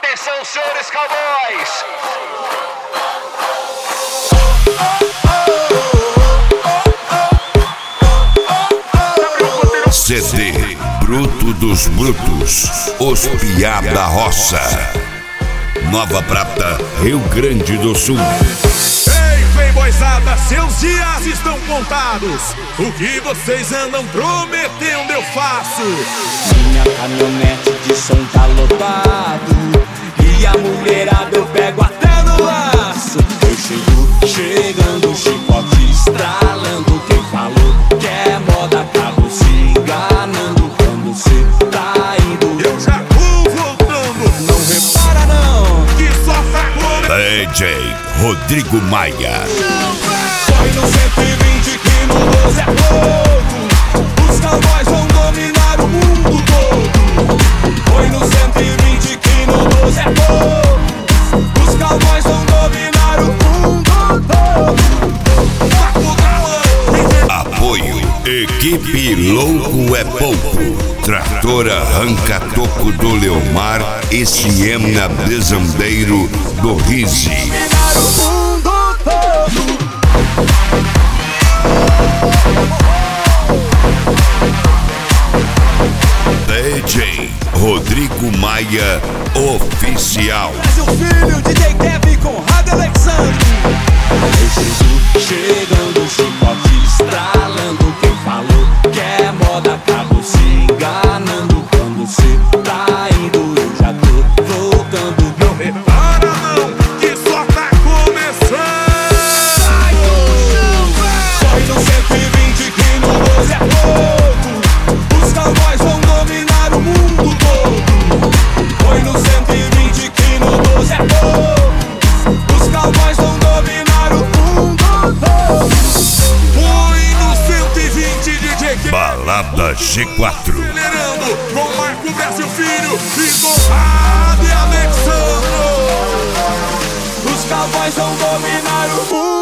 Atenção, senhores cowboys! CD Bruto dos Brutos, os Piá da Roça, Nova Prata, Rio Grande do Sul. Ei, playboyzada, seus dias estão contados. O que vocês andam prometendo eu faço. Minha caminhonete de som tá lotado e a mulherada eu pego até no laço. Eu chegando, chicote estralando. Quem falou que é moda acabou se enganando. Quando cê tá indo eu já vou voltando. Não repara não, que só tá comendo. DJ Rodrigo Maia. Foi no 120 que no 12 é pouco. Os cowboys vão dominar o mundo todo. Foi no 120 que no 12 é pouco. Os cowboys vão dominar o mundo todo. Apoio Equipe Louco é Pouco, Tratora Arranca-Toco do Leomar e Siena Bezambeiro do Rise. Dominar o mundo todo. DJ Rodrigo Maia Oficial. Seu filho, DJ Kevin com Rádio Alexandre. Eu chegando, chicote estralando. Quem falou que é moda acabou se enganando. Quando cê tá indo, eu já tô voltando. Não repara não, que só tá começando. Sai do chão, foi no 120 que no 12 é pouco. Os cowboys vão dominar o mundo todo. Foi no 120 que no 12 é pouco. Os cowboys vão dominar o mundo todo. Foi no 120 DJ que Balada G4. acelerando com Marco Brasil Filho e com Rádio Alexandre. Os cowboys vão dominar o mundo.